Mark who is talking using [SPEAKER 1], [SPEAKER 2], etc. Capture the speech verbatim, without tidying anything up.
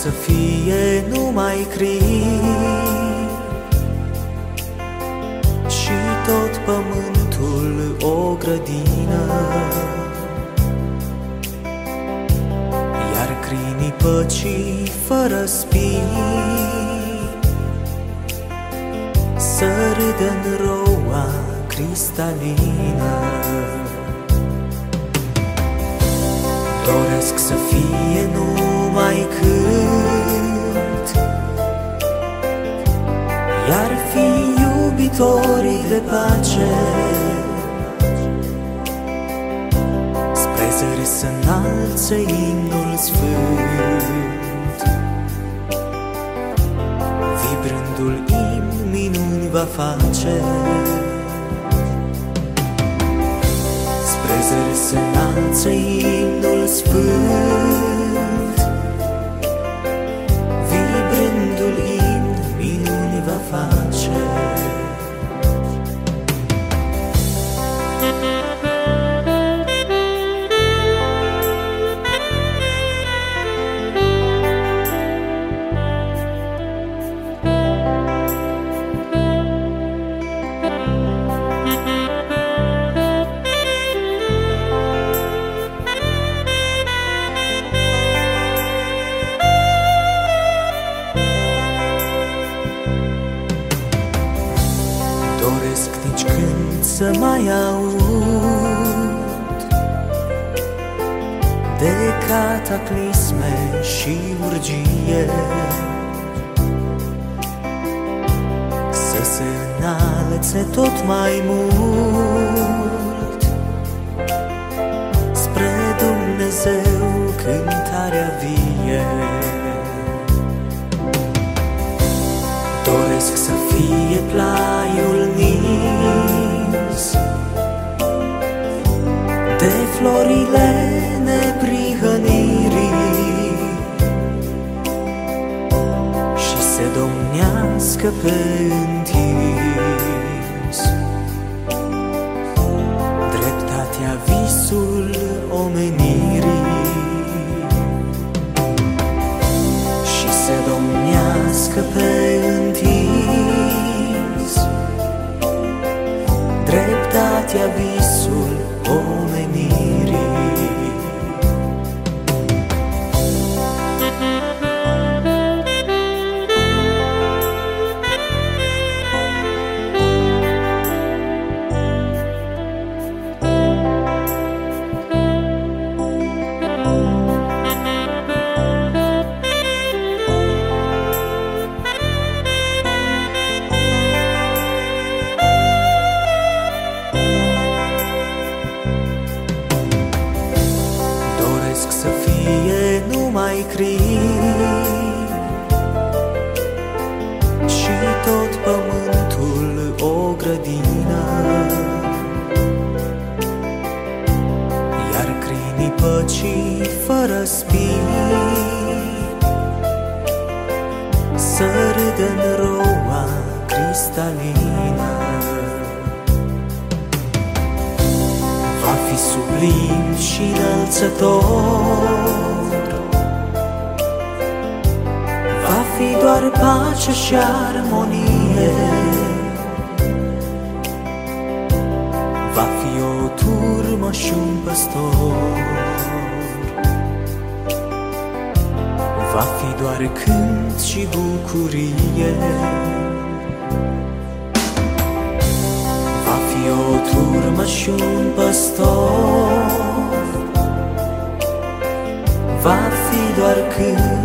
[SPEAKER 1] să fie numai crin și tot pământul o grădină, iar crinii păcii fără spini să râdă în roa cristalină. Doresc să fie numai cânt, iar fi iubitorii de pace, spre zări să înalțe imnul sfânt. Vibrându-l imn minuni va face, spre zări să înalțe imnul sfânt. Vibrându-l imn minuni va face. Doresc nici când să mai aud de cataclisme și urgie, să se înalțe tot mai mult spre Dumnezeu cântarea vie. Doresc să fie plaiul nins de florile neprihănirii și se domnească pe întins dreptatea, visul omenirii, și se domnească pe întins dreptatea, visul omenirii. Doresc să fie numai crin și tot pământul o grădină, iar crinii păcii fără spini să râdă în roa cristalină. Va fi sublim și înălțător, va fi doar pace și armonie, va fi o turmă și un păstor, va fi doar cânt și bucurie. Va fi o turmă și un păstor, va fi doar cânt